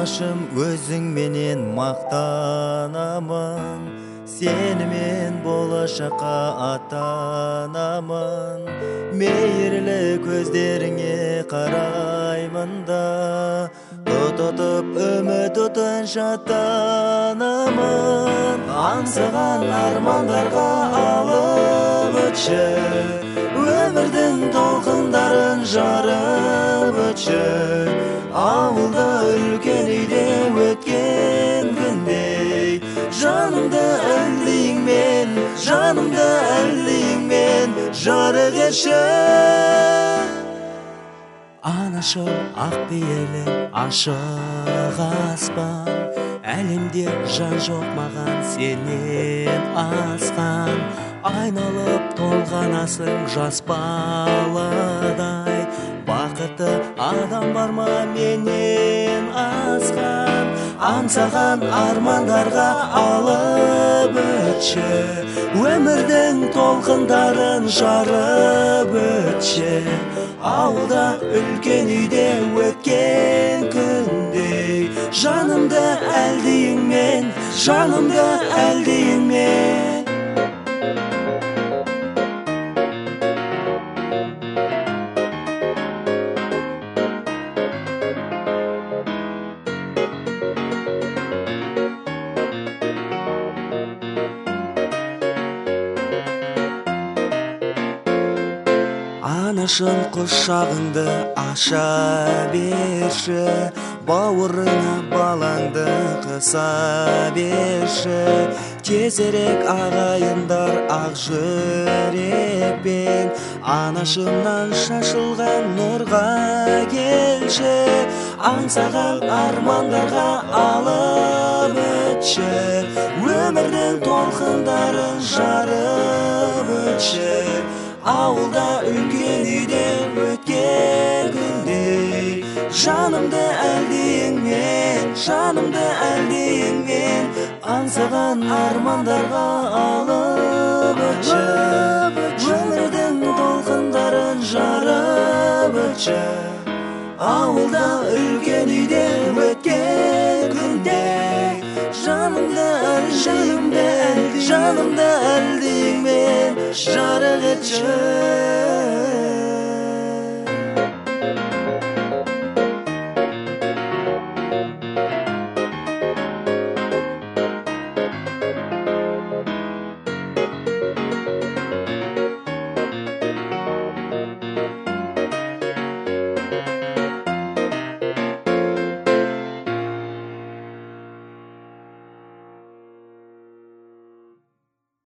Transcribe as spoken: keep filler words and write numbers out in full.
Анашым өзің менен мақтанамын, сені мен болашаққа атанамын. Мейірлі көздеріңе қараймын да, тұтып үміт отын шаттанамын. Аңсаған армандарға алып өтші, өмірдің толқындарын жарып өтші. Ауылда үлкен үйде өткен күндей, жанымды әлдейіңмен, жанымды әлдейіңмен жарық етші. Анашым ақ пейілі ашық аспан, әлемде жан жоқ маған сенен асқан. Айналып толғанасың жас баладай, бақытты адам бар ма менен асқан. Аңсаған армандарға алып өтші, өмірдің толқындарын жарып өтші. Ауылда үлкен үйде өткен күндей, жанымды әлдейіңмен, жанымды әлдейіңмен. Анашым құшағыңды аша берші, бауырыңа балаңды қыса берші. Тезірек ағайындар ақ жүрекпен анашымнан шашылған нұрға келші. Аңсаған армандарға алып өтші, өмірдің толқындарын жарып өтші. Ауылда үлкен үйде өткен күндей, жанымды әлдейіңмен, жанымды әлдейіңмен. Аңсаған армандарға алып өтші, өмірдің толқындарын жарып өтші. Ауылда үлкен үйде өткен күндей, жанымды әлдейіңмен, жанымды әлдейіңмен жарық етші.